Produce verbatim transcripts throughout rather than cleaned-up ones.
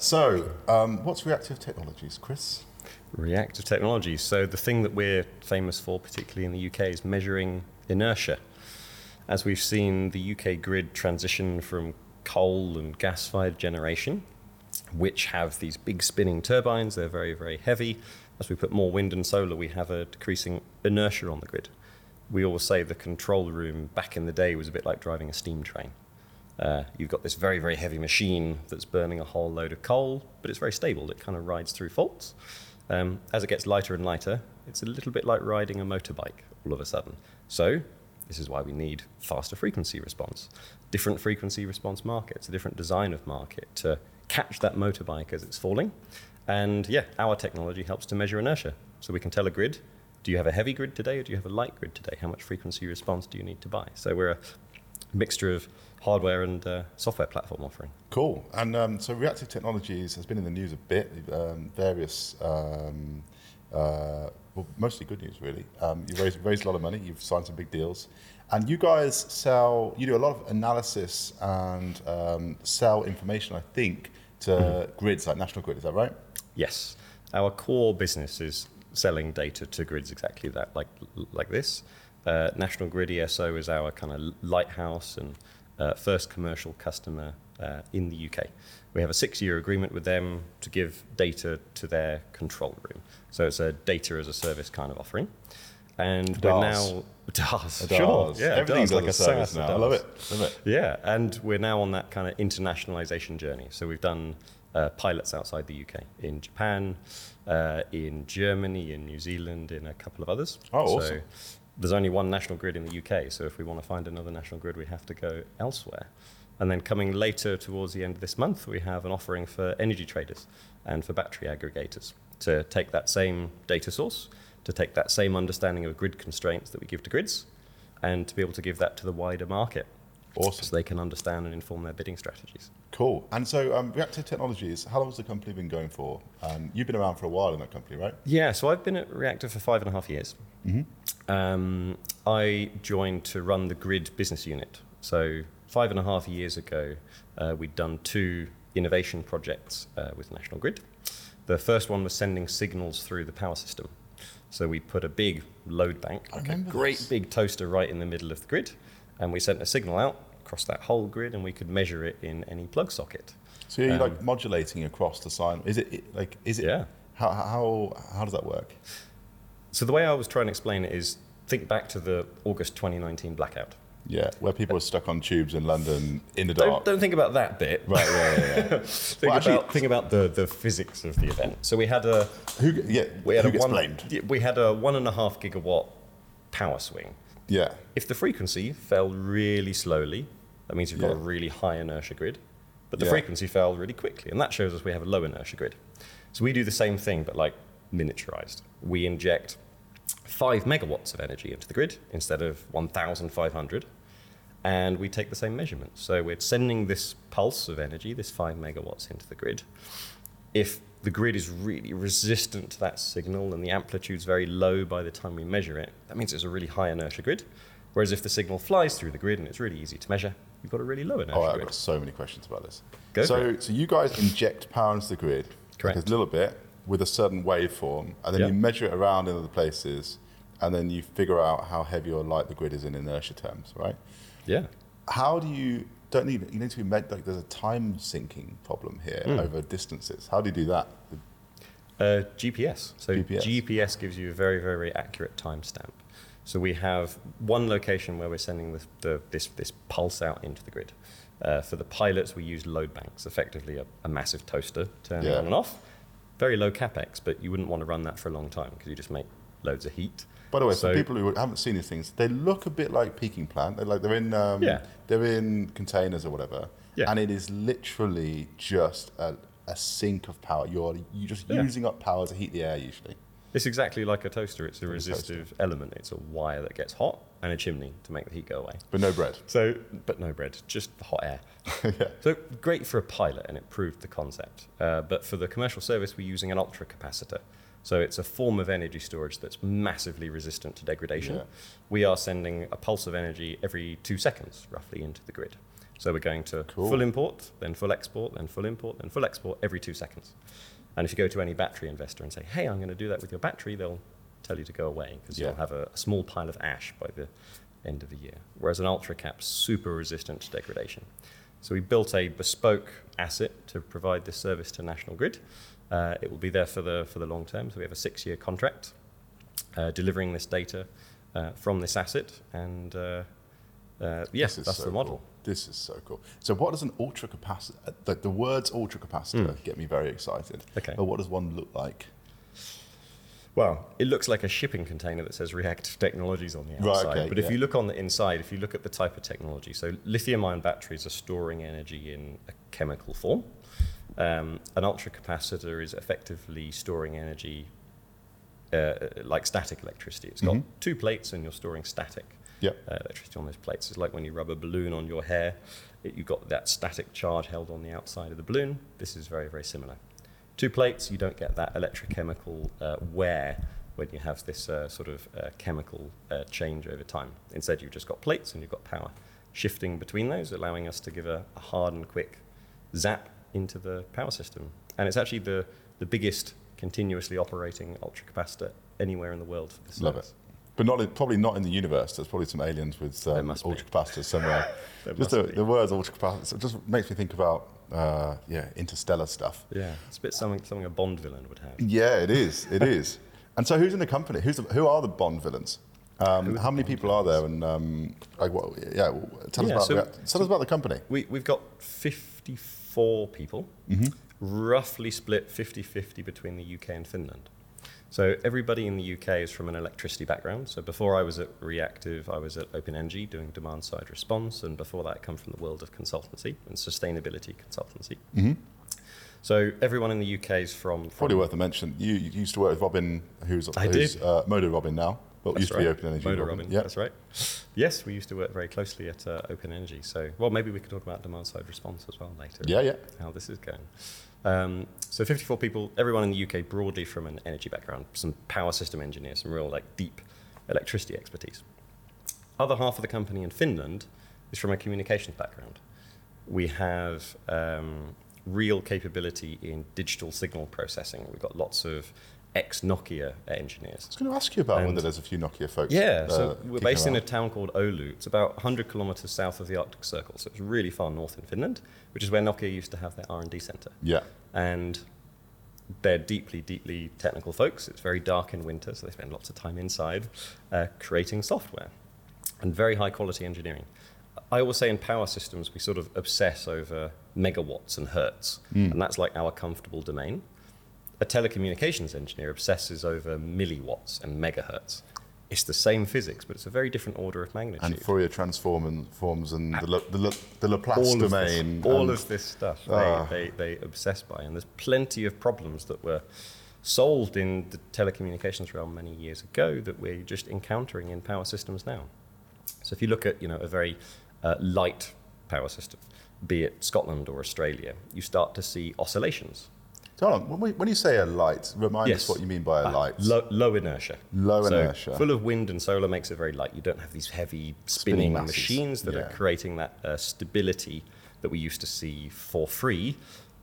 So, um, what's reactive technologies, Chris? Reactive technologies. So the thing that we're famous for, particularly in the U K, is measuring inertia. As we've seen the U K grid transition from coal and gas-fired generation, which have these big spinning turbines, they're very, very heavy. As we put more wind and solar, we have a decreasing inertia on the grid. We always say the control room back in the day was a bit like driving a steam train. Uh, you've got this very, very heavy machine that's burning a whole load of coal, but it's very stable. It kind of rides through faults. Um, as it gets lighter and lighter, it's a little bit like riding a motorbike all of a sudden. So this is why we need faster frequency response, different frequency response markets, a different design of market to catch that motorbike as it's falling. And yeah, our technology helps to measure inertia. So we can tell a grid, do you have a heavy grid today or do you have a light grid today? How much frequency response do you need to buy? So we're a mixture of hardware and uh, software platform offering. Cool. And um, so reactive technologies has been in the news a bit, um, various, um, uh, well, mostly good news really. Um, you've raised, raised a lot of money, you've signed some big deals. And you guys sell, you do a lot of analysis and um, sell information, I think, to mm. grids like National Grid, is that right? Yes. Our core business is selling data to grids exactly that, like, like this. Uh, National Grid E S O is our kind of lighthouse and uh, first commercial customer uh, in the U K. We have a six-year agreement with them to give data to their control room. So it's a data as a service kind of offering. And we're now DaaS, sure, yeah, everything's DaaS, like a service now. I love it, love it. Yeah, and we're now on that kind of internationalization journey. So we've done uh, pilots outside the U K, in Japan, uh, in Germany, in New Zealand, in a couple of others. Oh, awesome. So there's only one National Grid in the U K, so if we want to find another National Grid, we have to go elsewhere. And then coming later towards the end of this month, we have an offering for energy traders and for battery aggregators to take that same data source, to take that same understanding of grid constraints that we give to grids, and to be able to give that to the wider market. Awesome. So they can understand and inform their bidding strategies. Cool. And so um, Reactive Technologies, how long has the company been going for? Um, you've been around for a while in that company, right? Yeah, so I've been at Reactive for five and a half years. Mm-hmm. um, I joined to run the grid business unit. So five and a half years ago, uh, we'd done two innovation projects uh, with National Grid. The first one was sending signals through the power system. So we put a big load bank, like a great this. big toaster right in the middle of the grid, and we sent a signal out across that whole grid, and we could measure it in any plug socket. So you're um, like modulating across the sign. Is it like? Is it? Yeah. How how how does that work? So the way I was trying to explain it is, think back to the August twenty nineteen blackout. Yeah, where people were stuck on tubes in London in the Don't, dark. don't think about that bit. Right, yeah, yeah, yeah. think, well, actually, about, think about the, the physics of the event. So we had a who, yeah, we had who a gets one, blamed? We had a one and a half gigawatt power swing. Yeah. If the frequency fell really slowly, that means you've got Yeah. a really high inertia grid. But the Yeah. frequency fell really quickly, and that shows us we have a low inertia grid. So we do the same thing, but like miniaturized. We inject five megawatts of energy into the grid instead of one thousand five hundred. And we take the same measurements. So we're sending this pulse of energy, this five megawatts, into the grid. If the grid is really resistant to that signal and the amplitude's very low by the time we measure it, that means it's a really high inertia grid. Whereas if the signal flies through the grid and it's really easy to measure, you've got a really low inertia Oh, I've grid. got so many questions about this. Go so, for it. so you guys inject power into the grid, Correct. like a little bit, with a certain waveform, and then Yeah. you measure it around in other places, and then you figure out how heavy or light the grid is in inertia terms, right? Yeah. How do you don't need you need to be med, like there's a time syncing problem here Mm. over distances. How do you do that? Uh, G P S. So G P S. G P S gives you a very, very accurate timestamp. So we have one location where we're sending the, the, this, this pulse out into the grid. Uh, for the pilots, we use load banks, effectively a, a massive toaster turning Yeah. on and off. Very low capex, but you wouldn't want to run that for a long time because you just make loads of heat. By the way, So- for people who haven't seen these things, they look a bit like peaking plant. They're like they're in um, Yeah. they're in containers or whatever, Yeah. and it is literally just a, a sink of power. You're you just Yeah. using up power to heat the air usually. It's exactly like a toaster. It's a Like a toaster. resistive element. It's a wire that gets hot and a chimney to make the heat go away. But no bread. So, but no bread, just hot air. Yeah. So great for a pilot, and it proved the concept. Uh, but for the commercial service, we're using an ultra capacitor. So it's a form of energy storage that's massively resistant to degradation. Yeah. We are sending a pulse of energy every two seconds, roughly, into the grid. So we're going to Cool. full import, then full export, then full import, then full export every two seconds. And if you go to any battery investor and say, hey, I'm going to do that with your battery, they'll tell you to go away because Yeah. you'll have a, a small pile of ash by the end of the year. Whereas an UltraCap's super resistant to degradation. So we built a bespoke asset to provide this service to National Grid. Uh, it will be there for the, for the long term. So we have a six-year contract uh, delivering this data uh, from this asset. And uh, uh, yes, This is that's so the model. cool. This is so cool. So what does an ultra capacitor, the, the words ultra capacitor Mm. get me very excited. Okay. But what does one look like? Well, it looks like a shipping container that says Reactive Technologies on the Right, outside. okay, but if yeah. you look on the inside, if you look at the type of technology, so lithium-ion batteries are storing energy in a chemical form. Um, an ultracapacitor is effectively storing energy uh, like static electricity. It's got Mhm. two plates and you're storing static Yep. uh, electricity on those plates. It's like when you rub a balloon on your hair, it, you've got that static charge held on the outside of the balloon. This is very, very similar. Two plates, you don't get that electrochemical uh, wear when you have this uh, sort of uh, chemical uh, change over time. Instead, you've just got plates and you've got power shifting between those, allowing us to give a, a hard and quick zap into the power system. And it's actually the, the biggest continuously operating ultracapacitor anywhere in the world for this Love service. it. But not in, probably not in the universe. There's probably some aliens with um, must be. ultra capacitors somewhere. There Just must the, be. the words ultra capacitor, it just makes me think about uh, yeah, interstellar stuff. Yeah, it's a bit something, something a Bond villain would have. Yeah, it is. It is. And so, who's in the company? Who's the, who are the Bond villains? Um, Who are how the many Bond people are there? And um, like, what, yeah, well, tell us Yeah, about so- the, tell us about the company. We, we've got fifty-four people, Mm-hmm. roughly split fifty-fifty between the U K and Finland. So everybody in the U K is from an electricity background. So before I was at Reactive, I was at OpenEnergy doing demand-side response, and before that I come from the world of consultancy and sustainability consultancy. Mm-hmm. So everyone in the U K is from... from Probably worth a mention. You, you used to work with Robin, who's, I who's did. uh, Modo Robin now, but That's used right. to be Open Energy Motor Robin. Robin, Yeah. that's right. Yes, we used to work very closely at uh, OpenEnergy. So, well, maybe we could talk about demand-side response as well later. Yeah, yeah. How this is going. Um, so fifty-four people, everyone in the U K broadly from an energy background, some power system engineers, some real like deep electricity expertise. Other half of the company in Finland is from a communications background. We have um, real capability in digital signal processing. We've got lots of ex-Nokia engineers. I was going to ask you about And- whether there's a few Nokia folks. Yeah, uh, so we're kicking based in a around. town called Oulu. It's about one hundred kilometers south of the Arctic Circle, so it's really far north in Finland, which is where Nokia used to have their R and D center. Yeah. And they're deeply, deeply technical folks. It's very dark in winter, so they spend lots of time inside uh, creating software and very high quality engineering. I always say in power systems, we sort of obsess over megawatts and hertz, and that's like our comfortable domain. A telecommunications engineer obsesses over milliwatts and megahertz. It's the same physics, but it's a very different order of magnitude. And Fourier transform and forms and the, La- the, La- the Laplace all of domain. this, all and- of this stuff they, Ah. they, they obsess by. And there's plenty of problems that were solved in the telecommunications realm many years ago that we're just encountering in power systems now. So if you look at you know, a very uh, light power system, be it Scotland or Australia, you start to see oscillations. So hold on, when, we, when you say a light, remind Yes. us what you mean by a Ah, light. Low, low inertia. Low So inertia. Full of wind and solar makes it very light. You don't have these heavy spinning, Spinning masses. machines that Yeah. are creating that uh, stability that we used to see for free,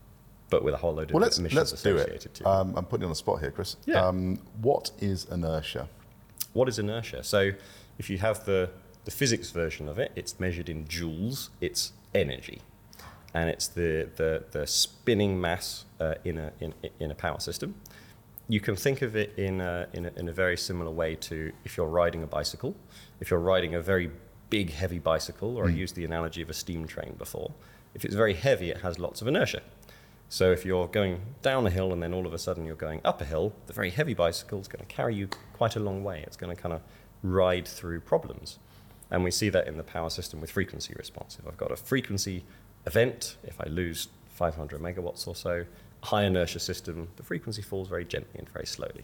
but with a whole load of Well, let's, emissions let's do associated it. to it. Um, I'm putting you on the spot here, Chris. Yeah. Um, what is inertia? What is inertia? So if you have the, the physics version of it, it's measured in joules, it's energy. And it's the, the, the spinning mass uh, in, a, in, in a power system. You can think of it in a, in, a, in a very similar way to if you're riding a bicycle. If you're riding a very big, heavy bicycle, or I used the analogy of a steam train before, if it's very heavy, it has lots of inertia. So if you're going down a hill and then all of a sudden you're going up a hill, the very heavy bicycle is going to carry you quite a long way. It's going to kind of ride through problems. And we see that in the power system with frequency response. If I've got a frequency event, if I lose five hundred megawatts or so, a high inertia system, the frequency falls very gently and very slowly.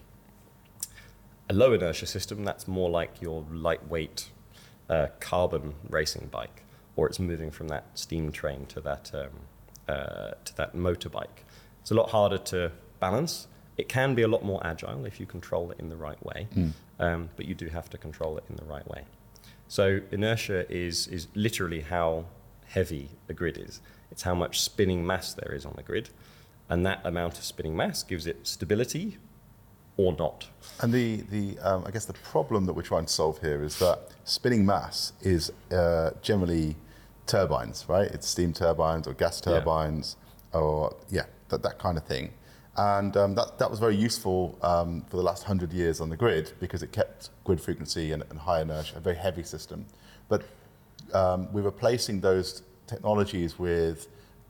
A low inertia system, that's more like your lightweight uh, carbon racing bike, or it's moving from that steam train to that, um, uh, to that motorbike. It's a lot harder to balance. It can be a lot more agile if you control it in the right way, um, but you do have to control it in the right way. So inertia is, is literally how heavy a grid is. It's how much spinning mass there is on the grid. And that amount of spinning mass gives it stability or not. And the, the um, I guess the problem that we're trying to solve here is that spinning mass is uh, generally turbines, right? It's steam turbines or gas turbines, yeah. or yeah, that, that kind of thing. And um, that, that was very useful um, for the last hundred years on the grid because it kept grid frequency and, and high inertia, a very heavy system. But um, we're replacing those technologies with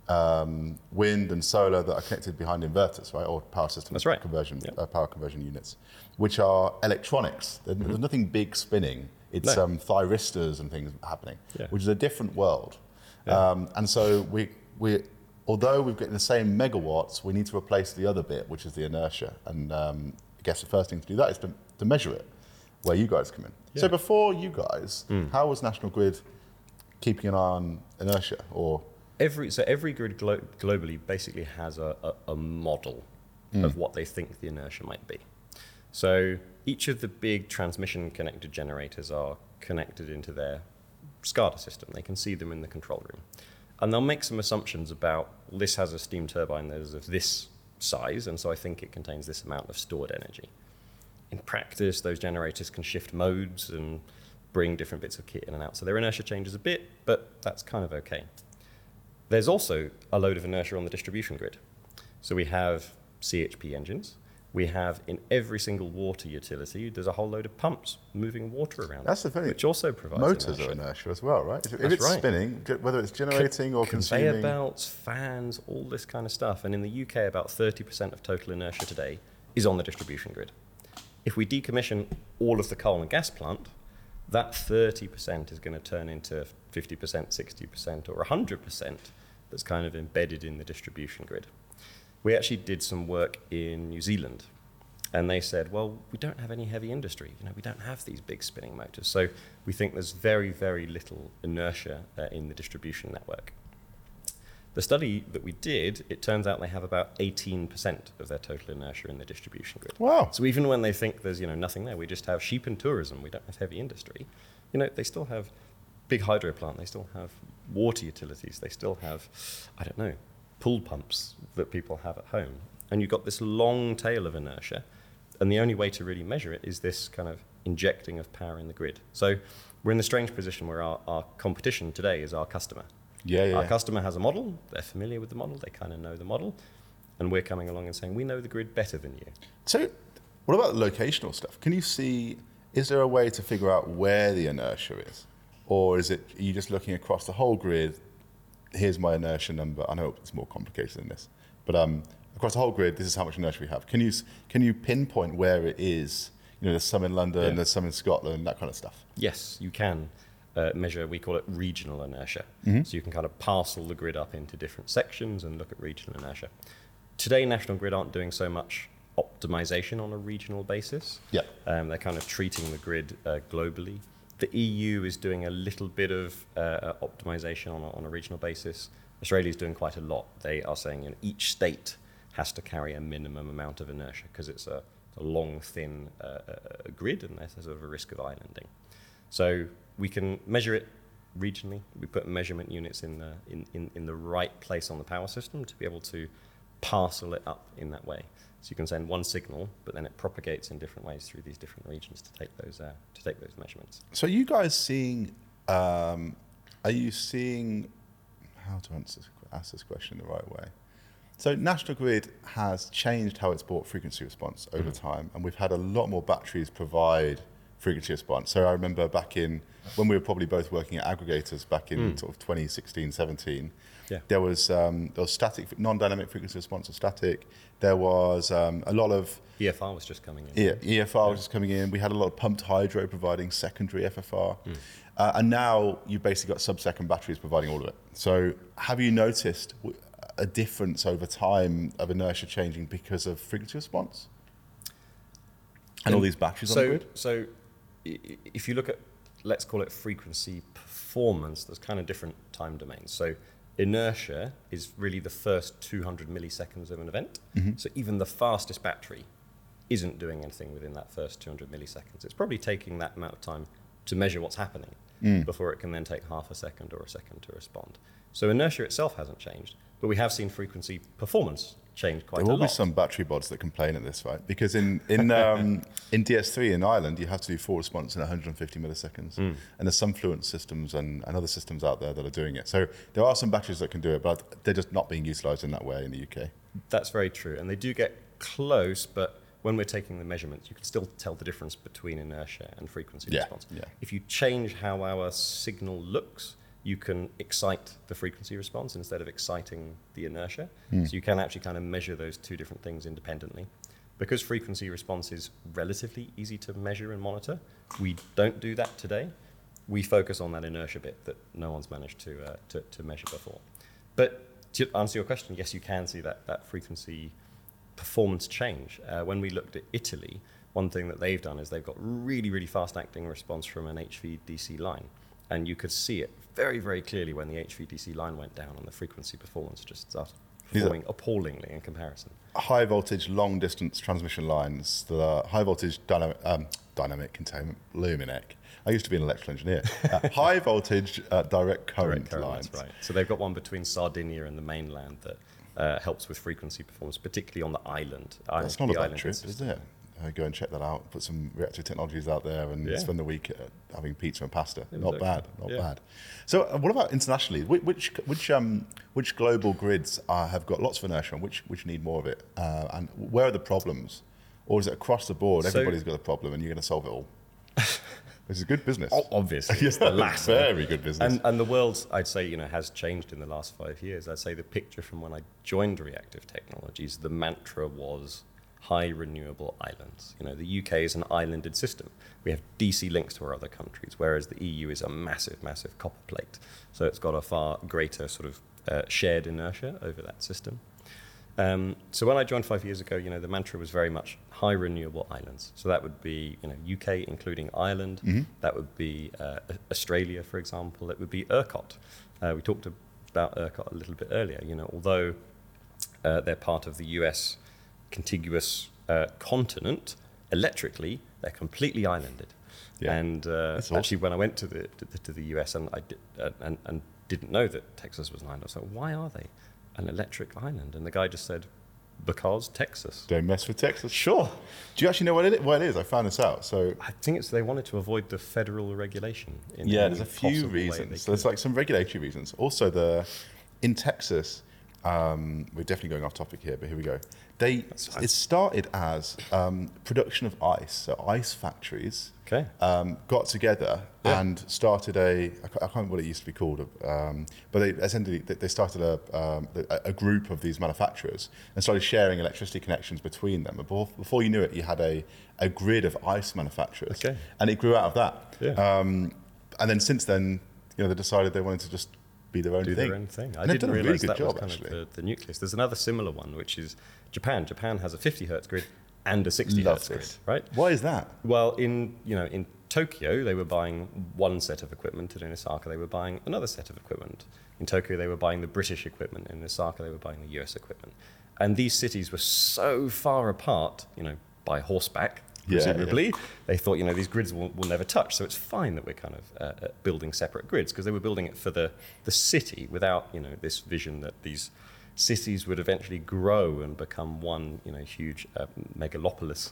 um, wind and solar that are connected behind inverters, right, or power system That's right. conversion, Yep. uh, power conversion units, which are electronics. There, mm-hmm. There's nothing big spinning. It's no. um, thyristors and things happening, yeah. which is a different world. Yeah. Um, and so we we. Although we've got the same megawatts, we need to replace the other bit, which is the inertia. And um, I guess the first thing to do that is to, to measure it, where you guys come in. Yeah. So before you guys, mm. how was National Grid keeping an eye on inertia? Or every so every grid glo- globally basically has a, a, a model mm. of what they think the inertia might be. So each of the big transmission connected generators are connected into their SCADA system. They can see them in the control room. And they'll make some assumptions about, well, this has a steam turbine that is of this size, and so I think it contains this amount of stored energy. In practice, those generators can shift modes and bring different bits of kit in and out. So their inertia changes a bit, but that's kind of okay. There's also a load of inertia on the distribution grid. So we have C H P engines. We have in every single water utility, there's a whole load of pumps moving water around. That's the thing. Which also provides motors inertia. are inertia as well, right? If, if That's it's right. spinning, whether it's generating or Conveyor consuming. belts, fans, all this kind of stuff. And in the U K, about thirty percent of total inertia today is on the distribution grid. If we decommission all of the coal and gas plant, that thirty percent is going to turn into fifty percent, sixty percent, or one hundred percent that's kind of embedded in the distribution grid. We actually did some work in New Zealand, and they said, well, we don't have any heavy industry. You know, we don't have these big spinning motors. So we think there's very, very little inertia uh, in the distribution network. The study that we did, it turns out they have about eighteen percent of their total inertia in the distribution grid. Wow. So even when they think there's, you know, nothing there, we just have sheep and tourism, we don't have heavy industry, you know, they still have big hydro plant, they still have water utilities, they still have, I don't know, pool pumps that people have at home. And you've got this long tail of inertia, and the only way to really measure it is this kind of injecting of power in the grid. So we're in the strange position where our, our competition today is our customer. Yeah, yeah. Our customer has a model, they're familiar with the model, they kind of know the model, and we're coming along and saying, we know the grid better than you. So what about the locational stuff? Can you see, is there a way to figure out where the inertia is? Or is it, are you just looking across the whole grid, here's my inertia number. I know it's more complicated than this, but um, across the whole grid, this is how much inertia we have. Can you can you pinpoint where it is? You know, there's some in London, Yeah. there's some in Scotland, that kind of stuff. Yes, you can uh, measure, we call it regional inertia. Mm-hmm. So you can kind of parcel the grid up into different sections and look at regional inertia. Today, National Grid aren't doing so much optimization on a regional basis. Yeah. Um, they're kind of treating the grid uh, globally. The E U is doing a little bit of uh, optimization on a, on a regional basis. Australia is doing quite a lot. They are saying, you know, each state has to carry a minimum amount of inertia because it's a, a long, thin uh, uh, grid, and there's sort of a risk of islanding. So we can measure it regionally. We put measurement units in the in, in, in the right place on the power system to be able to parcel it up in that way. So you can send one signal, but then it propagates in different ways through these different regions to take those uh, to take those measurements. So are you guys seeing, um, are you seeing, how to answer this, ask this question the right way? So National Grid has changed how it's bought frequency response over mm-hmm. time, and we've had a lot more batteries provide frequency response. So I remember back in, when we were probably both working at aggregators back in mm. sort of twenty sixteen, seventeen, yeah. there was um, there was static, non-dynamic frequency response or static. There was um, a lot of... E F R was just coming in. Yeah, E F R yeah. was just coming in. We had a lot of pumped hydro providing secondary F F R. Mm. Uh, and now you've basically got sub-second batteries providing all of it. So have you noticed a difference over time of inertia changing because of frequency response? And, and all these batteries so, on the grid? So if you look at, let's call it frequency performance, there's kind of different time domains. So inertia is really the first two hundred milliseconds of an event. Mm-hmm. So even the fastest battery isn't doing anything within that first two hundred milliseconds. It's probably taking that amount of time to measure what's happening. Mm. before it can then take half a second or a second to respond. So inertia itself hasn't changed, but we have seen frequency performance change quite a lot. There will be some battery bots that complain at this, right? Because in in um, in D S three in Ireland, you have to do full response in one hundred fifty milliseconds, Mm. and there's some Fluent systems and, and other systems out there that are doing it. So there are some batteries that can do it, but they're just not being utilised in that way in the U K. That's very true, and they do get close, but when we're taking the measurements, you can still tell the difference between inertia and frequency Yeah, response. yeah. If you change how our signal looks, you can excite the frequency response instead of exciting the inertia. Mm. So you can actually kind of measure those two different things independently. Because frequency response is relatively easy to measure and monitor, we don't do that today. We focus on that inertia bit that no one's managed to, uh, to, to measure before. But to answer your question, yes, you can see that, that frequency performance change. Uh, when we looked at Italy, one thing that they've done is they've got really, really fast acting response from an H V D C line. And you could see it very, very clearly when the H V D C line went down and the frequency performance just started performing appallingly in comparison. High voltage, long distance transmission lines, the high voltage dynamic, um, dynamic containment, Luminec. I used to be an electrical engineer. Uh, high voltage uh, direct current, Direct current, lines. that's right. So they've got one between Sardinia and the mainland that uh, helps with frequency performance, particularly on the island. That's the not a bad island trip, system. is it? Uh, go and check that out. Put some reactive technologies out there and Yeah. spend the week uh, having pizza and pasta. It was Not okay. bad, not Yeah. bad. So, uh, what about internationally? Which which which, um, which global grids uh, have got lots of inertia and which which need more of it? Uh, and where are the problems? Or is it across the board? So- Everybody's got a problem, and you're going to solve it all. This is good business. O- Obviously, it's Yeah, the latter. very good business. And, and the world, I'd say, you know, has changed in the last five years. I'd say the picture from when I joined Reactive Technologies, the mantra was high renewable islands. You know, the U K is an islanded system. We have D C links to our other countries, whereas the E U is a massive, massive copper plate. So it's got a far greater sort of uh, shared inertia over that system. Um, so when I joined five years ago, you know, the mantra was very much high renewable islands. So that would be, you know, U K, including Ireland. Mhm. That would be uh, Australia, for example. It would be ERCOT. Uh, we talked about ERCOT a little bit earlier. You know, although uh, they're part of the U S contiguous uh, continent, electrically they're completely islanded. Yeah. And uh, That's awesome. actually, when I went to the to the, to the U S and I did, uh, and, and didn't know that Texas was an island, I was like, why are they an electric island? And the guy just said, because Texas. Don't mess with Texas. Sure. Do you actually know what it, what it is? I found this out. So I think it's they wanted to avoid the federal regulation. In yeah, any there's a few possible way they reasons. So there's could. like some regulatory reasons. Also, the in Texas, um, we're definitely going off topic here, but here we go. They That's fine. it started as um, production of ice. So ice factories Okay. um, got together Yeah. and started a I can't, I can't remember what it used to be called, um, but they essentially they they started a, um, a a group of these manufacturers and started sharing electricity connections between them. And before, before you knew it, you had a, a grid of ice manufacturers, Okay. and it grew out of that. Yeah. Um, and then since then, you know, they decided they wanted to just be their own Do thing. their own thing. I And they've didn't done a really realize good that job, was kind actually. of the, the nucleus. There's another similar one, which is Japan. Japan has a fifty hertz grid and a sixty Love hertz grid, this. right? Why is that? Well, in you know in Tokyo they were buying one set of equipment, and in Osaka they were buying another set of equipment. In Tokyo they were buying the British equipment, in Osaka they were buying the U S equipment. And these cities were so far apart, you know, by horseback, Yeah, presumably. They thought, you know, these grids will, will never touch, so it's fine that we're kind of uh, uh, building separate grids, because they were building it for the, the city without, you know, this vision that these cities would eventually grow and become one, you know, huge uh, megalopolis.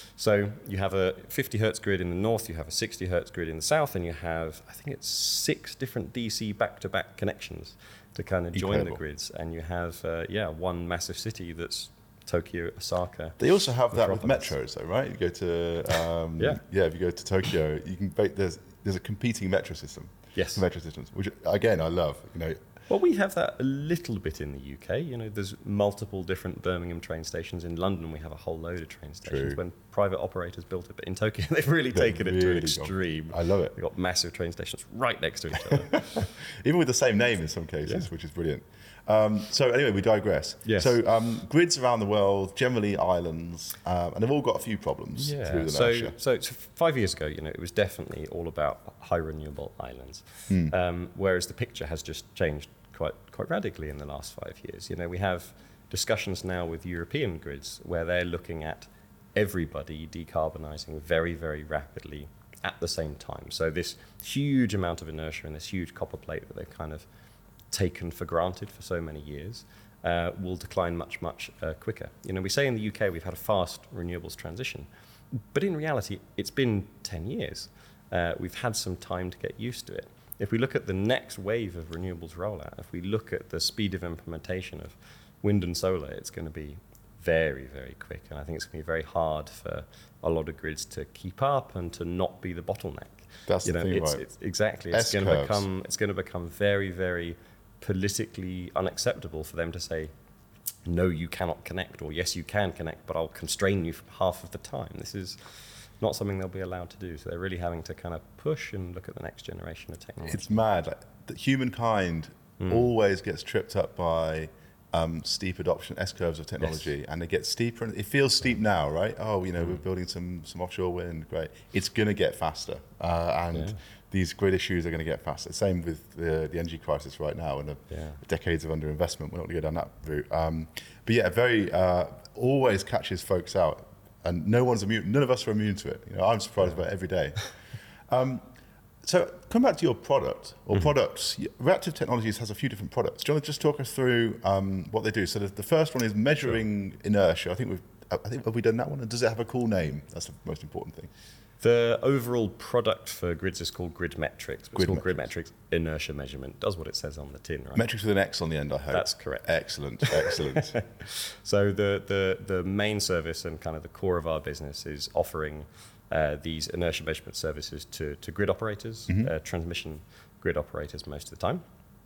So you have a fifty hertz grid in the north, you have a sixty hertz grid in the south, and you have, I think it's six different D C back-to-back connections to kind of join Incredible. the grids. And you have, uh, yeah, one massive city that's Tokyo, Osaka. They also have that with Metropolis. metros, though, right? You go to um, Yeah. yeah. If you go to Tokyo, you can ba- there's there's a competing metro system. Yes. Metro systems, which again I love. You know, Well, we have that a little bit in the U K. You know, there's multiple different Birmingham train stations. In London, we have a whole load of train stations True. when private operators built it. But in Tokyo, they've really They've taken it to an really gone- extreme. I love it. They've got massive train stations right next to each other. even with the same name in some cases, Yeah. which is brilliant. Um, so anyway, we digress. Yes. So um, grids around the world, generally islands, um, and they've all got a few problems through Yeah. the So, inertia. so, so five years ago, you know, it was definitely all about high renewable islands, Hmm. um, whereas the picture has just changed quite quite radically in the last five years. You know, we have discussions now with European grids where they're looking at everybody decarbonising very very rapidly at the same time. So this huge amount of inertia and this huge copper plate that they've kind of taken for granted for so many years uh, will decline much, much uh, quicker. You know, we say in the U K we've had a fast renewables transition, but in reality, it's been ten years. Uh, we've had some time to get used to it. If we look at the next wave of renewables rollout, if we look at the speed of implementation of wind and solar, it's going to be very, very quick. And I think it's going to be very hard for a lot of grids to keep up and to not be the bottleneck. That's you the know, thing, it's, right? it's exactly. It's going to S-curves. become. It's going to become very, very politically unacceptable for them to say, no, you cannot connect, or yes, you can connect, but I'll constrain you for half of the time. This is not something they'll be allowed to do. So they're really having to kind of push and look at the next generation of technology. It's mad. Like, that humankind Mm. always gets tripped up by um, steep adoption S-curves of technology, Yes. and they get steeper. And it feels steep now, right? Oh, you know, Mm. we're building some some offshore wind. Great. It's going to get faster, uh, and Yeah. these grid issues are going to get faster. Same with the, the energy crisis right now, and the Yeah. decades of underinvestment. We're not going to go down that route. Um, but yeah, very uh, always catches folks out, and no one's immune. None of us are immune to it. You know, I'm surprised about it every day. Um, so come back to your product or Mm-hmm. products. Reactive Technologies has a few different products. Do you want to just talk us through um, what they do? So the, the first one is measuring inertia. I think we've. I think have we done that one? And does it have a cool name? That's the most important thing. The overall product for grids is called Grid Metrics. It's Grid called Grid Metrics Inertia Measurement. Does what it says on the tin, right? Metrics with an X on the end, I hope. That's correct. Excellent, excellent. So the, the, the main service and kind of the core of our business is offering uh, these inertia measurement services to, to grid operators, Mm-hmm. uh, transmission grid operators most of the time.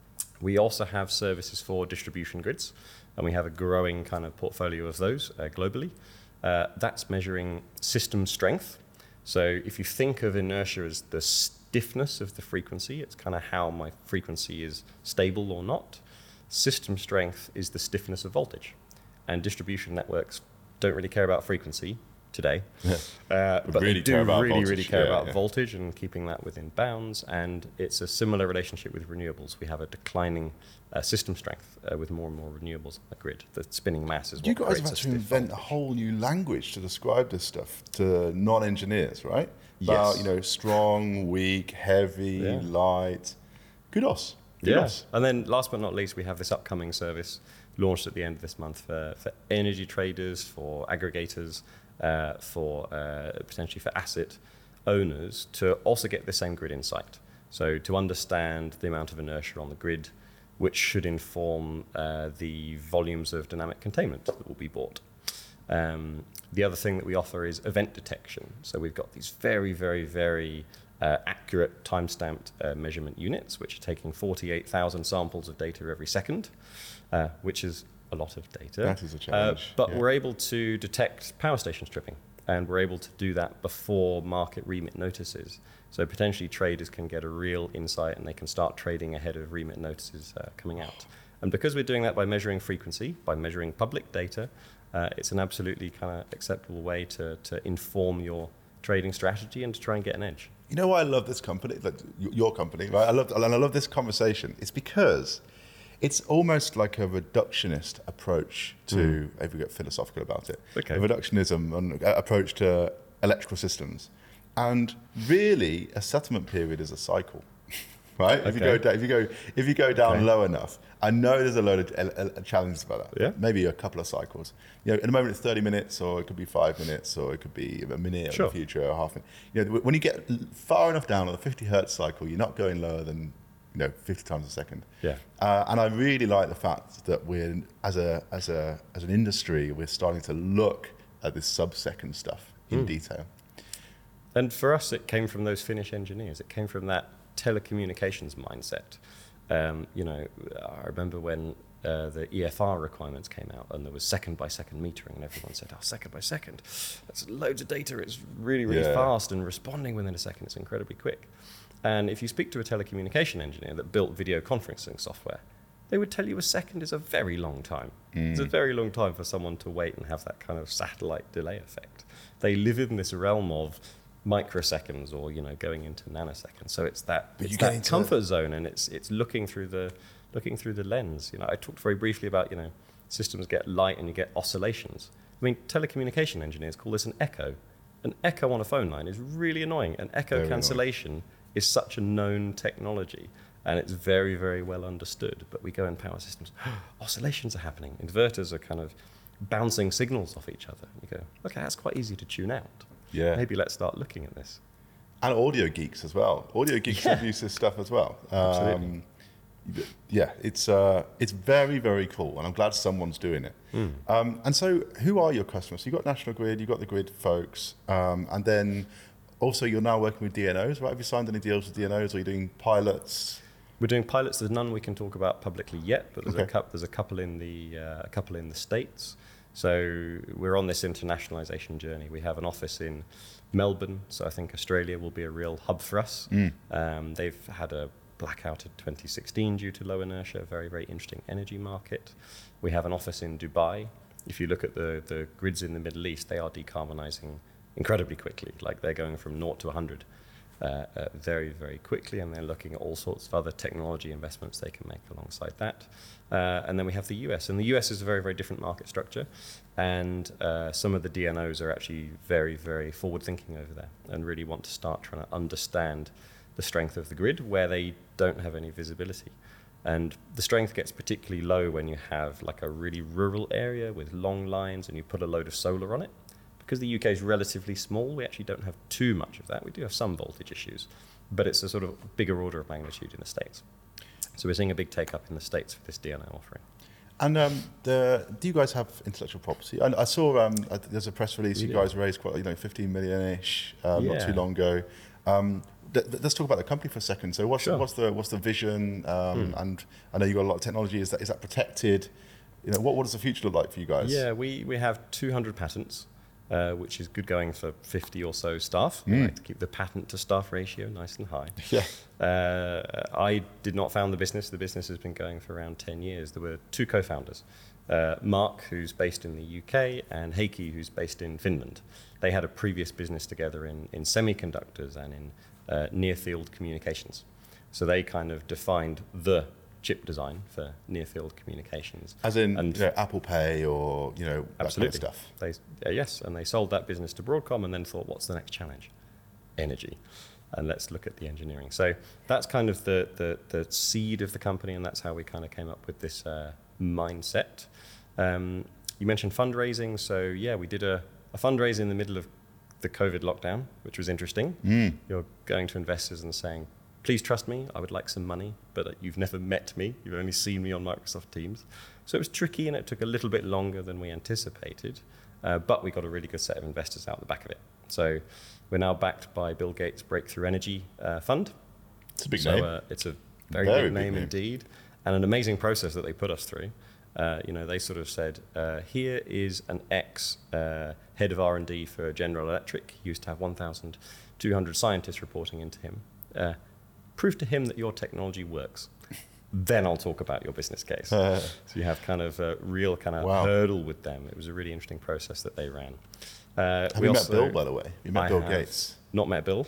We also have services for distribution grids, and we have a growing kind of portfolio of those uh, globally. Uh, that's measuring system strength. So if you think of inertia as the stiffness of the frequency, it's kind of how my frequency is stable or not. System strength is the stiffness of voltage. And distribution networks don't really care about frequency today. Yeah. Uh, but really they do care about really, voltage. really care Yeah, about yeah. voltage and keeping that within bounds. And it's a similar relationship with renewables. We have a declining uh, system strength uh, with more and more renewables on the grid. The spinning mass is what You guys creates have a had to stiff invent a voltage. whole new language to describe this stuff to non-engineers, right? About, Yes. you know, strong, weak, heavy, Yeah. light. Kudos. Yeah. Kudos. And then last but not least, we have this upcoming service launched at the end of this month for, for energy traders, for aggregators, uh, for uh, potentially for asset owners to also get the same grid insight. So to understand the amount of inertia on the grid, which should inform uh, the volumes of dynamic containment that will be bought. Um, the other thing that we offer is event detection. So we've got these very, very, very uh, accurate time-stamped uh, measurement units, which are taking forty-eight thousand samples of data every second, uh, which is a lot of data. That is a challenge, Uh, but yeah. we're able to detect power station stripping, and we're able to do that before market remit notices. So potentially traders can get a real insight, and they can start trading ahead of remit notices uh, coming out. And because we're doing that by measuring frequency, by measuring public data, uh, it's an absolutely kind of acceptable way to, to inform your trading strategy and to try and get an edge. You know why I love this company, like y- your company, right? I love, and I love this conversation. It's because it's almost like a reductionist approach to, if we get philosophical about it, Okay. a reductionism and uh, approach to electrical systems. And really, a settlement period is a cycle, right? If you Okay. go down, if you go, if you go down Okay. low enough, I know there's a load of uh, uh, challenges about that. Yeah. Maybe a couple of cycles. You know, at the moment it's thirty minutes, or it could be five minutes, or it could be a minute Sure. in the future, or half. An, you know, when you get l- far enough down on the fifty hertz cycle, you're not going lower than you know fifty times a second. Yeah. Uh, and I really like the fact that we're as a as a as an industry, we're starting to look at this sub-second stuff in detail. And for us, it came from those Finnish engineers. It came from that telecommunications mindset. Um, you know, I remember when uh, the E F R requirements came out and there was second by second metering, and everyone said, oh, second by second. That's loads of data. It's really, really Yeah. fast, and responding within a second is incredibly quick. And if you speak to a telecommunication engineer that built video conferencing software, they would tell you a second is a very long time. It's a very long time for someone to wait and have that kind of satellite delay effect. They live in this realm of microseconds, or you know, going into nanoseconds. So it's that, But it's you get that into- comfort zone, and it's it's looking through the looking through the lens. You know, I talked very briefly about you know systems get light and you get oscillations. I mean, telecommunication engineers call this an echo. An echo on a phone line is really annoying. And echo Very cancellation annoying. is such a known technology, and it's very, very well understood. But we go in power systems, oscillations are happening. Inverters are kind of bouncing signals off each other. You go, okay, that's quite easy to tune out. Yeah. Maybe let's start looking at this. And audio geeks as well. Audio geeks Yeah. have used this stuff as well. Absolutely. Um, yeah, it's uh, it's very, very cool, and I'm glad someone's doing it. Mm. Um, and so, who are your customers? So you've got National Grid, you've got the Grid folks, um, and then also you're now working with D N Os, right? Have you signed any deals with D N Os? Are you doing pilots? We're doing pilots. There's none we can talk about publicly yet, but there's Okay. a couple. There's a couple in the uh, a couple in the States. So we're on this internationalization journey. We have an office in Melbourne, so I think Australia will be a real hub for us. Mm. Um, they've had a blackout in twenty sixteen due to low inertia, a very, very interesting energy market. We have an office in Dubai. If you look at the, the grids in the Middle East, they are decarbonizing incredibly quickly. Like they're going from naught to one hundred uh, uh, very, very quickly, and they're looking at all sorts of other technology investments they can make alongside that. Uh, and then we have the U S, and the U S is a very, very different market structure, and uh, some of the D N Os are actually very, very forward-thinking over there and really want to start trying to understand the strength of the grid where they don't have any visibility. And the strength gets particularly low when you have like a really rural area with long lines and you put a load of solar on it. Because the U K is relatively small, we actually don't have too much of that. We do have some voltage issues, but it's a sort of bigger order of magnitude in the States. So we're seeing a big take-up in the States for this D N O offering. And um, the, do you guys have intellectual property? I, I saw um, uh, there's a press release. You Yeah. guys raised quite, you know, fifteen million-ish um, not Yeah. too long ago. Um, th- th- let's talk about the company for a second. So, what's Sure. what's the what's the vision? Um, Mm. And I know you got a lot of technology. Is that is that protected? You know, what what does the future look like for you guys? Yeah, we, we have two hundred patents, uh, which is good going for fifty or so staff. We Mm. like to keep the patent to staff ratio nice and high. Yeah. Uh, I did not found the business. The business has been going for around ten years. There were two co-founders, uh, Mark, who's based in the U K, and Heikki, who's based in Finland. They had a previous business together in, in semiconductors and in uh, near-field communications. So they kind of defined the chip design for near-field communications. As in, And- you know, Apple Pay or you know that Absolutely. kind of stuff. They, uh, yes, and they sold that business to Broadcom and then thought, what's the next challenge? Energy. And let's look at the engineering. So that's kind of the, the, the seed of the company, and that's how we kind of came up with this uh, mindset. Um, you mentioned fundraising. So yeah, we did a, a fundraise in the middle of the COVID lockdown, which was interesting. Mm. You're going to investors and saying, please trust me, I would like some money, but you've never met me. You've only seen me on Microsoft Teams. So it was tricky, and it took a little bit longer than we anticipated, uh, but we got a really good set of investors out the back of it. So we're now backed by Bill Gates' Breakthrough Energy uh, Fund. It's a big so, name. Uh, it's a very, Very big big name name. indeed, and an amazing process that they put us through. Uh, you know, they sort of said, uh, here is an ex uh, head of R and D for General Electric. He used to have one thousand two hundred scientists reporting into him. Uh, prove to him that your technology works. Then I'll talk about your business case. Uh, So you have kind of a real kind of Wow. hurdle with them. It was a really interesting process that they ran. Uh, have we you met also- Bill, by the way? You met I Bill have Gates Not met Bill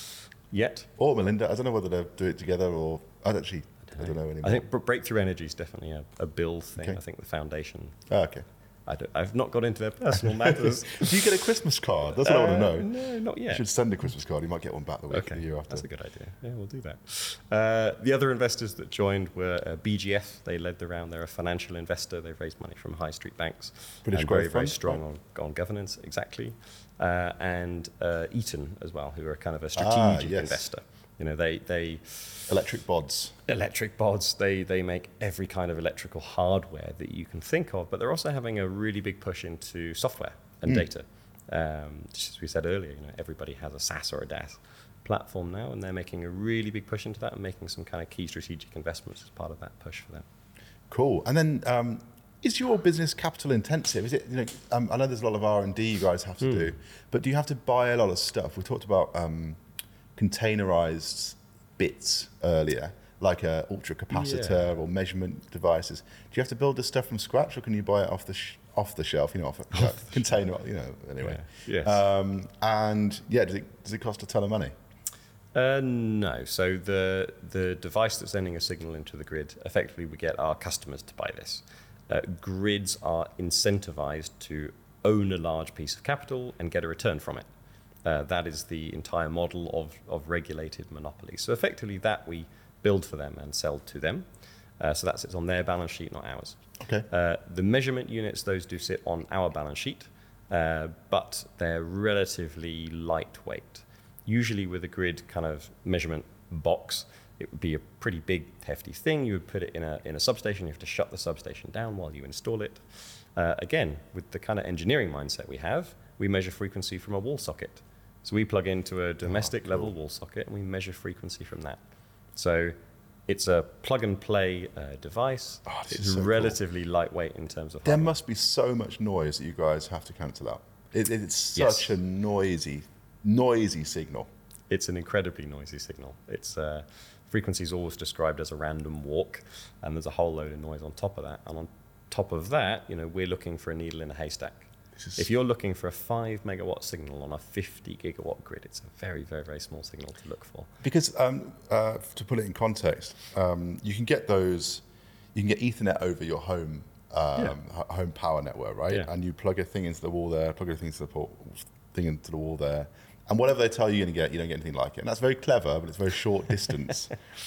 yet. or Melinda? I don't know whether they do it together or I don't actually. I don't know anymore. I think Br- Breakthrough Energy is definitely a, a Bill thing. Okay. I think the foundation. Ah, okay. I don't, I've not got into their personal matters. Do you get a Christmas card? That's what I want to Uh, know. No, not You yet. should send a Christmas card. You might get one back the week Okay, the year after. that's a good idea. Yeah, we'll do that. Uh, the other investors that joined were uh, B G F. They led the round. They're a financial investor. They've raised money from high street banks. British and Growth very, very Fund, strong right? on, on governance, exactly. Uh, and uh, Eaton as well, who are kind of a Ah, strategic yes. investor. You know, they they Electric bods. electric bods. They they make every kind of electrical hardware that you can think of, but they're also having a really big push into software and Mm. data. Um, just as we said earlier, you know, everybody has a SaaS or a DaaS platform now, and they're making a really big push into that and making some kind of key strategic investments as part of that push for them. Cool. And then, um, is your business capital intensive? Is it? You know, um, I know there's a lot of R and D you guys have to Mm. do, but do you have to buy a lot of stuff? We talked about um, containerized bits earlier, like a ultra capacitor or measurement devices. Do you have to build this stuff from scratch, or can you buy it off the sh- off the shelf? You know, off a uh, container. You know, anyway. Yeah. Yes. Um, and yeah, does it does it cost a ton of money? Uh, no. So the the device that's sending a signal into the grid, effectively we get our customers to buy this. Uh, grids are incentivized to own a large piece of capital and get a return from it. Uh, that is the entire model of, of regulated monopoly. So effectively that we build for them and sell to them. Uh, so that sits on their balance sheet, not ours. Okay. Uh, the measurement units, those do sit on our balance sheet, uh, but they're relatively lightweight. Usually with a grid kind of measurement box, it would be a pretty big, hefty thing. You would put it in a, in a substation. You have to shut the substation down while you install it. Uh, again, with the kind of engineering mindset we have, we measure frequency from a wall socket. So we plug into a domestic oh, cool. level wall socket and we measure frequency from that. So it's a plug and play uh, device. Oh, it's so relatively cool. lightweight in terms of There hardware. must be so much noise that you guys have to cancel out. It, it's such yes. a noisy, noisy signal. It's an incredibly noisy signal. It's uh, frequency is always described as a random walk, and there's a whole load of noise on top of that. And on top of that, you know, we're looking for a needle in a haystack. If you're looking for a five megawatt signal on a fifty gigawatt grid, it's a very, very, very small signal to look for. Because um, uh, to put it in context, um, you can get those, you can get Ethernet over your home um, yeah. home power network, right? Yeah. And you plug a thing into the wall there, plug a thing into the port, thing into the wall there, and whatever they tell you you're going to get, you don't get anything like it. And that's very clever, but it's very short distance.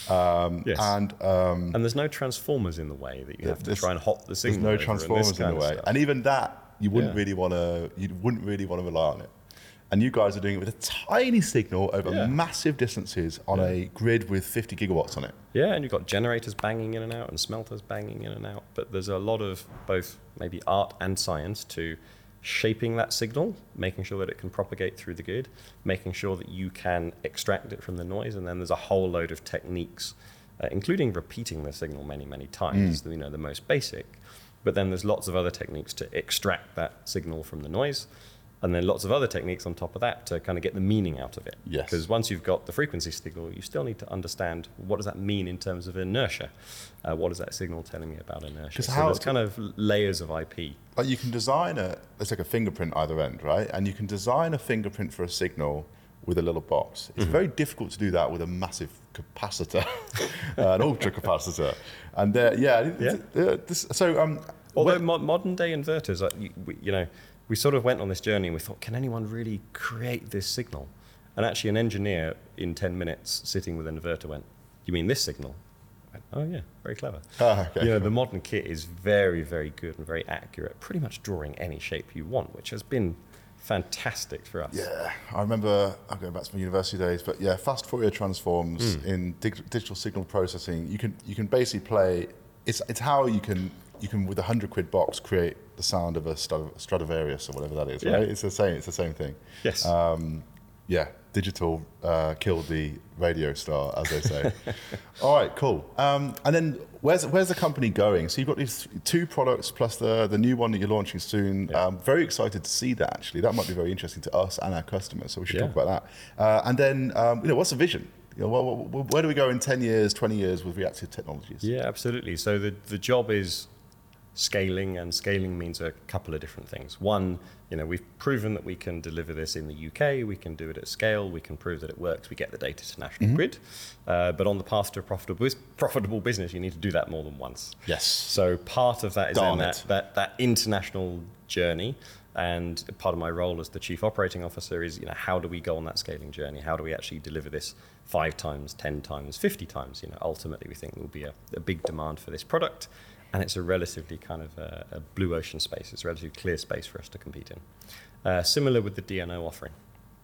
Um, yes. And um, and there's no transformers in the way that you have to try and hop the signal. There's no transformers in the way, and even that. You wouldn't yeah. really want to. You wouldn't really want to rely on it, and you guys are doing it with a tiny signal over yeah. massive distances on yeah. a grid with fifty gigawatts on it. Yeah, and you've got generators banging in and out, and smelters banging in and out. But there's a lot of both maybe art and science to shaping that signal, making sure that it can propagate through the grid, making sure that you can extract it from the noise, and then there's a whole load of techniques, uh, including repeating the signal many, many times. Mm. You know, the most basic. But then there's lots of other techniques to extract that signal from the noise, and then lots of other techniques on top of that to kind of get the meaning out of it. Yes. Because once you've got the frequency signal, you still need to understand what does that mean in terms of inertia. Uh, what is that signal telling me about inertia? So how there's kind of layers of I P. Like you can design a, it's like a fingerprint either end, right? And you can design a fingerprint for a signal with a little box. It's mm-hmm. very difficult to do that with a massive capacitor, uh, an ultra capacitor. And uh, yeah, yeah. Uh, this, so um, although mo- modern day inverters, uh, you, we, you know, we sort of went on this journey and we thought, can anyone really create this signal? And actually, an engineer in ten minutes sitting with an inverter went, "You mean this signal?" I went, "Oh yeah, very clever." Ah, okay, you know, cool. The modern kit is very, very good and very accurate, pretty much drawing any shape you want, which has been fantastic for us. Yeah, I remember, I'm going back to my university days, but yeah, fast Fourier transforms mm. in dig- digital signal processing. You can you can basically play. It's it's how you can you can with a hundred quid box create the sound of a Stradivarius or whatever that is. Yeah. Right? It's the same. It's the same thing. Yes. Um, yeah, digital uh, killed the radio star, as they say. All right, cool. Um, and then where's where's the company going? So you've got these two products plus the the new one that you're launching soon. Yeah. Um, very excited to see that. Actually, that might be very interesting to us and our customers. So we should yeah. talk about that. Uh, and then um, you know, what's the vision? You know, where, where, where do we go in ten years, twenty years with reactive technologies? Yeah, absolutely. So the the job is scaling, and scaling means a couple of different things. One, you know, we've proven that we can deliver this in the U K, we can do it at scale, we can prove that it works, we get the data to national mm-hmm. grid. Uh, but on the path to a profitable, profitable business, you need to do that more than once. Yes. So part of that is Darn then that, that, that international journey. And part of my role as the chief operating officer is, you know, how do we go on that scaling journey? How do we actually deliver this five times, ten times, fifty times? You know, ultimately we think there will be a, a big demand for this product. And it's a relatively kind of a, a blue ocean space. It's a relatively clear space for us to compete in. Uh, similar with the D N O offering.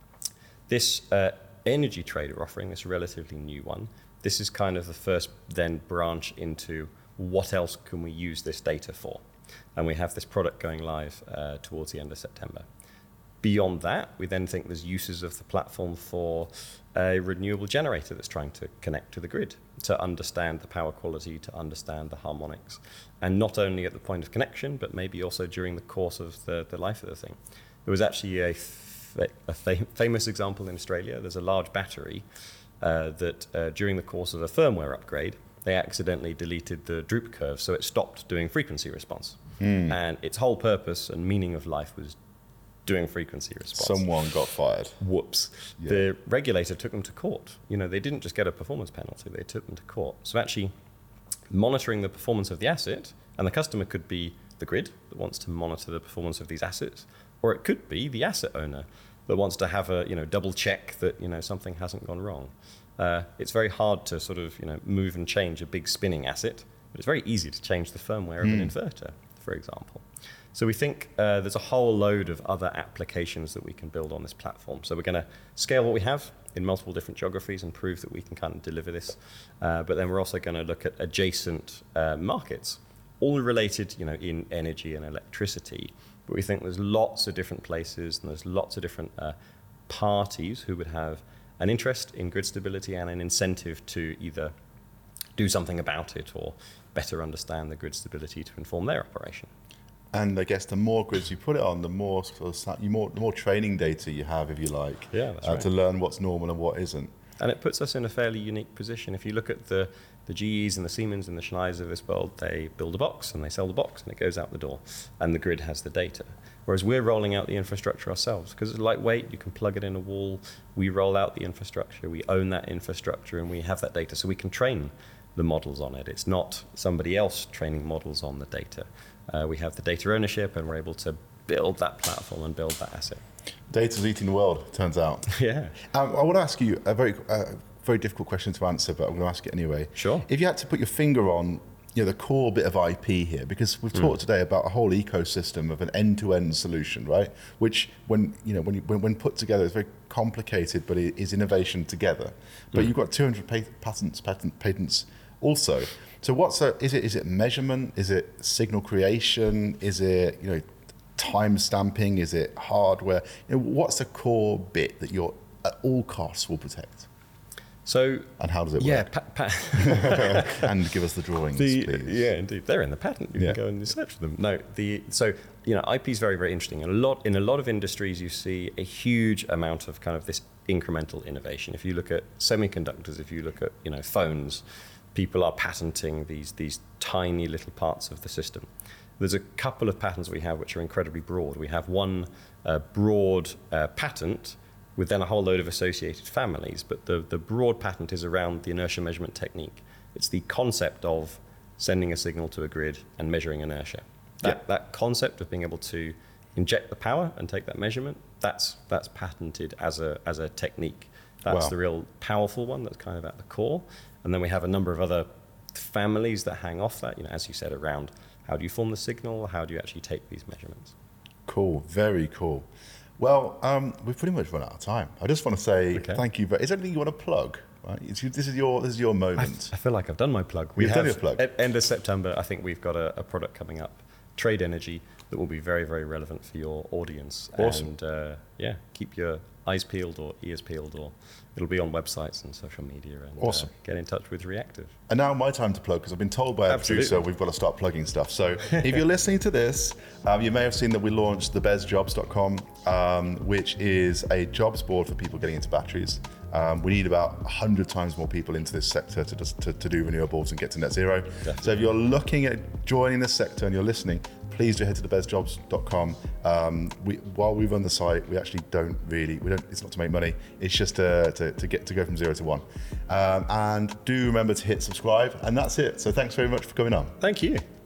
This uh, energy trader offering, this relatively new one, this is kind of the first then branch into what else can we use this data for? And we have this product going live uh, towards the end of September. Beyond that, we then think there's uses of the platform for a renewable generator that's trying to connect to the grid, to understand the power quality, to understand the harmonics, and not only at the point of connection, but maybe also during the course of the, the life of the thing. There was actually a, fa- a fam- famous example in Australia. There's a large battery uh, that uh, during the course of a firmware upgrade, they accidentally deleted the droop curve, so it stopped doing frequency response. Mm. And its whole purpose and meaning of life was doing frequency response. Someone got fired. Whoops. Yeah. The regulator took them to court. You know, they didn't just get a performance penalty, they took them to court. So actually monitoring the performance of the asset, and the customer could be the grid that wants to monitor the performance of these assets, or it could be the asset owner that wants to have a, you know, double check that, you know, something hasn't gone wrong. Uh, it's very hard to sort of, you know, move and change a big spinning asset, but it's very easy to change the firmware mm. of an inverter, for example. So we think uh, there's a whole load of other applications that we can build on this platform. So we're going to scale what we have in multiple different geographies and prove that we can kind of deliver this. Uh, but then we're also going to look at adjacent uh, markets, all related, you know, in energy and electricity. But we think there's lots of different places and there's lots of different uh, parties who would have an interest in grid stability and an incentive to either do something about it or better understand the grid stability to inform their operation. And I guess the more grids you put it on, the more sort of, you more the more training data you have, if you like, yeah, that's uh, right. to learn what's normal and what isn't. And it puts us in a fairly unique position. If you look at the, the G Es and the Siemens and the Schneis of this world, they build a box and they sell the box and it goes out the door, and the grid has the data. Whereas we're rolling out the infrastructure ourselves because it's lightweight. You can plug it in a wall. We roll out the infrastructure. We own that infrastructure and we have that data, so we can train the models on it. It's not somebody else training models on the data. Uh, we have the data ownership and we're able to build that platform and build that asset. Data's eating the world, turns out. Yeah. Um, I want to ask you a very, uh, very difficult question to answer, but I'm going to ask it anyway. Sure. If you had to put your finger on, you know, the core bit of I P here, because we've mm. talked today about a whole ecosystem of an end-to-end solution, right? Which, when you know, when you, when, when put together, is very complicated, but it is innovation together. But mm. you've got two hundred patents, patent, patents also. So what's a, is it? Is it measurement? Is it signal creation? Is it, you know, time stamping? Is it hardware? You know, what's the core bit that you're at all costs will protect? So and how does it yeah, work? Pa- pa- and give us the drawings, the, please. Yeah, indeed, they're in the patent. You yeah. can go and search for them. No, the so you know I P is very very interesting. And a lot in a lot of industries, you see a huge amount of kind of this incremental innovation. If you look at semiconductors, if you look at you know phones, people are patenting these these tiny little parts of the system. There's a couple of patents we have which are incredibly broad. We have one uh, broad uh, patent with then a whole load of associated families, but the, the broad patent is around the inertia measurement technique. It's the concept of sending a signal to a grid and measuring inertia. That, yeah. that concept of being able to inject the power and take that measurement, that's that's patented as a as a technique. That's wow. the real powerful one that's kind of at the core. And then we have a number of other families that hang off that, you know, as you said, around how do you form the signal, how do you actually take these measurements. Cool, very cool. Well, um, we've pretty much run out of time. I just want to say okay. thank you. But is there anything you want to plug? Right? It's, this is your this is your moment. I, I feel like I've done my plug. We You've have done your plug. At end of September, I think we've got a, a product coming up, Trade Energy, that will be very very relevant for your audience. Awesome. And uh, yeah, keep your eyes peeled or ears peeled, or it'll be on websites and social media. And awesome. Uh, get in touch with Reactive. And now my time to plug, because I've been told by everybody, so we've got to start plugging stuff. So if you're listening to this, um, you may have seen that we launched the bez jobs dot com, um, which is a jobs board for people getting into batteries. Um, we need about one hundred times more people into this sector to, just, to, to do renewables and get to net zero. Definitely. So if you're looking at joining this sector and you're listening, please do head to the bez jobs dot com. Um, we, while we run the site, we actually don't really, we don't. It's not to make money. It's just to, to, to get to go from zero to one. Um, and do remember to hit subscribe, and that's it. So thanks very much for coming on. Thank you.